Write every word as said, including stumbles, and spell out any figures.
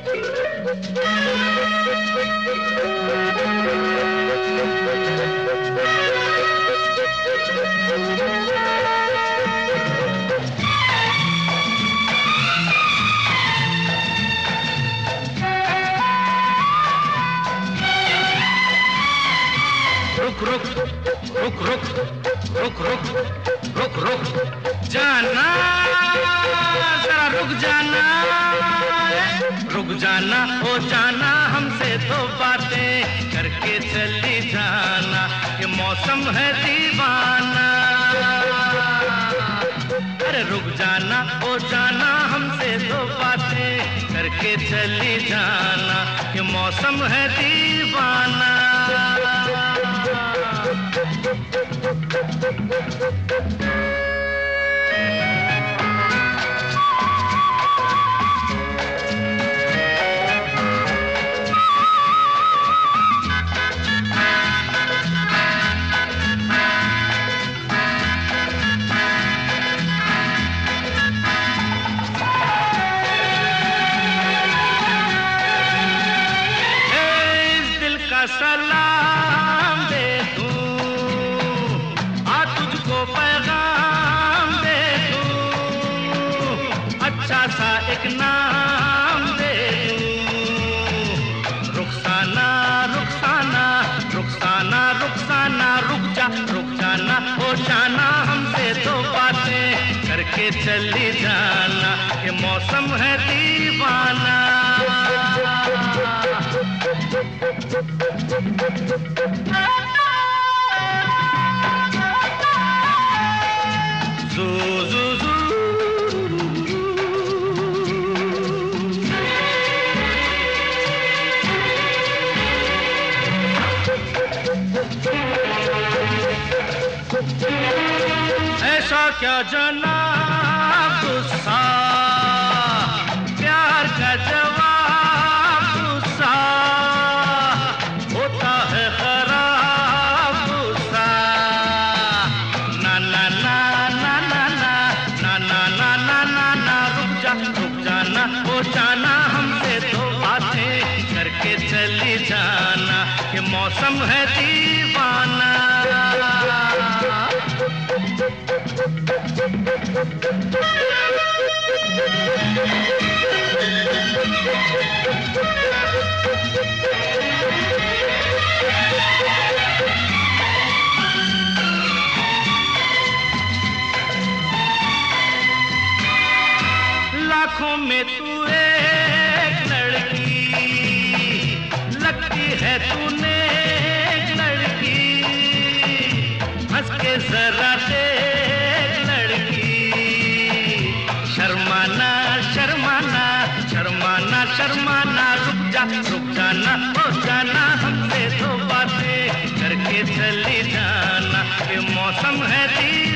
रुक रुक रुक रुक रुक रुक रुक रुक जाना, जरा रुक जाना, रुक जाना, हो जाना हमसे तो बातें करके चली जाना, ये मौसम है दीवाना। अरे रुक जाना, हो जाना हमसे तो बातें करके चली जाना, ये मौसम है दीवाना। सलाम दे दूं, आ तुझको पैगाम दे दूं, अच्छा सा एक नाम दे दूं, रुखसाना रुखसाना रुखसाना रुखसाना, रुक जा रुक जाना, हो जाना हमसे तो बातें करके चली जाना, ये मौसम है दीवाना। Zoo, zoo, zoo. ऐसा क्या जनाब गुस्सा, प्यार का जवाब गुस्सा, होता है खराब गुस्सा। ना ना ना ना ना ना ना ना ना ना ना ना, रुक जा रुक जाना, हो जाना हमसे तो बातें करके चली जाना, ये मौसम है दीवाना। लाखों में तू एक लड़की लगती है, तूने एक लड़की, हंस के जरा देख लड़की, शर्माना शर्माना शर्माना शर्माना, रुक जा रुक जाना, हो जाना हमसे तो बातें करके चली जाना, ये मौसम है दी